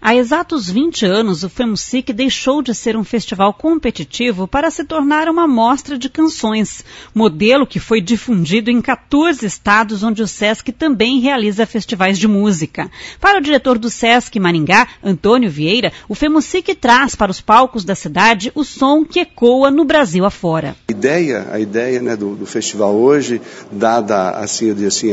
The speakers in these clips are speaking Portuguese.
Há exatos 20 anos, o FEMUSIC deixou de ser um festival competitivo para se tornar uma mostra de canções, modelo que foi difundido em 14 estados onde o SESC também realiza festivais de música. Para o diretor do SESC Maringá, Antônio Vieira, o FEMUSIC traz para os palcos da cidade o som que ecoa no Brasil afora. A ideia, né, do festival hoje, dada assim,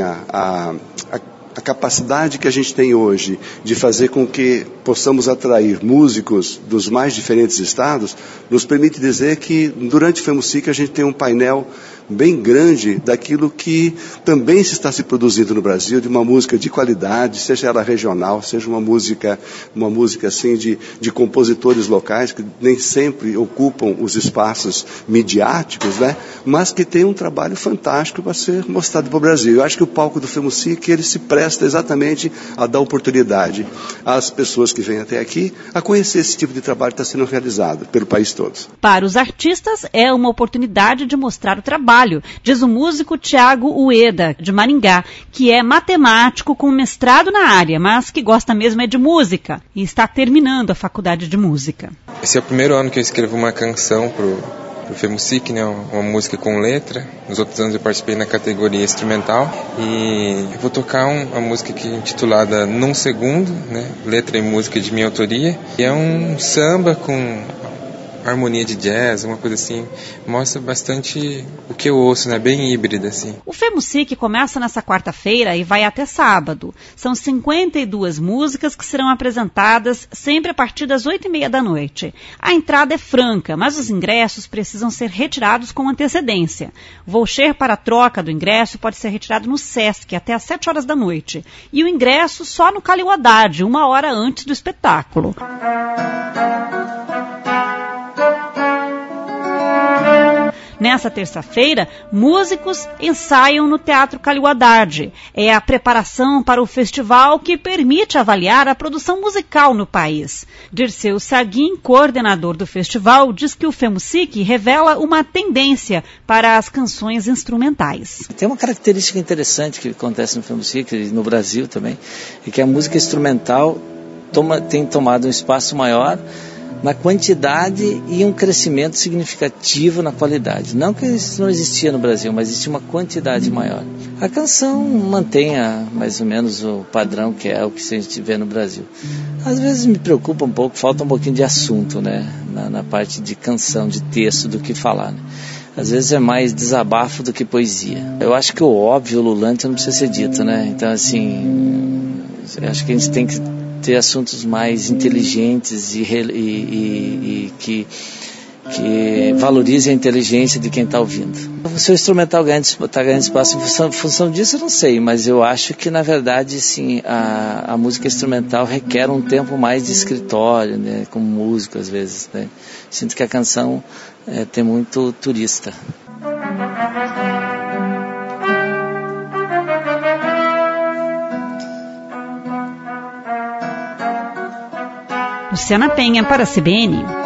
a capacidade que a gente tem hoje de fazer com que possamos atrair músicos dos mais diferentes estados, nos permite dizer que durante o FEMUSIC a gente tem um painel bem grande daquilo que também se produzindo no Brasil, de uma música de qualidade, seja ela regional, seja uma música assim de compositores locais que nem sempre ocupam os espaços midiáticos, né? Mas que tem um trabalho fantástico para ser mostrado para o Brasil. Eu acho que o palco do FEMUSIC, ele se presta exatamente a dar oportunidade às pessoas que vêm até aqui a conhecer esse tipo de trabalho que está sendo realizado pelo país todo. Para os artistas, é uma oportunidade de mostrar o trabalho, diz o músico Tiago Ueda, de Maringá, que é matemático com mestrado na área, mas que gosta mesmo é de música e está terminando a faculdade de música. Esse é o primeiro ano que eu escrevo uma canção pro FEMUSIC, né, uma música com letra. Nos outros anos eu participei na categoria instrumental e eu vou tocar uma música que é intitulada Num Segundo, né, letra e música de minha autoria. E é um samba com harmonia de jazz, uma coisa assim, mostra bastante o que eu ouço, né? Bem híbrida, assim. O FEMUSIC começa nessa quarta-feira e vai até sábado. São 52 músicas que serão apresentadas sempre a partir das 8h30 da noite. A entrada é franca, mas os ingressos precisam ser retirados com antecedência. O voucher para a troca do ingresso pode ser retirado no SESC até às 7 horas da noite. E o ingresso só no Calil Haddad, 1 hora antes do espetáculo. Nessa terça-feira, músicos ensaiam no Teatro Calil Haddad. É a preparação para o festival que permite avaliar a produção musical no país. Dirceu Saguin, coordenador do festival, diz que o FEMUSIC revela uma tendência para as canções instrumentais. Tem uma característica interessante que acontece no FEMUSIC, no Brasil também, é que a música instrumental tem tomado um espaço maior na quantidade e um crescimento significativo na qualidade. Não que isso não existia no Brasil, mas existe uma quantidade maior. A canção mantém mais ou menos o padrão que é o que a gente vê no Brasil. Às vezes me preocupa um pouco, falta um pouquinho de assunto, né? Na parte de canção, de texto, do que falar, né? Às vezes é mais desabafo do que poesia. Eu acho que o óbvio, o ululante, não precisa ser dito, né? Então, assim, eu acho que a gente tem que ter assuntos mais inteligentes e que valorizem a inteligência de quem está ouvindo. O seu instrumental está ganhando espaço em função disso, eu não sei, mas eu acho que, na verdade, sim, a música instrumental requer um tempo mais de escritório, né, como músico, às vezes, né. Sinto que a canção tem muito turista. Luciana Penha para a CBN.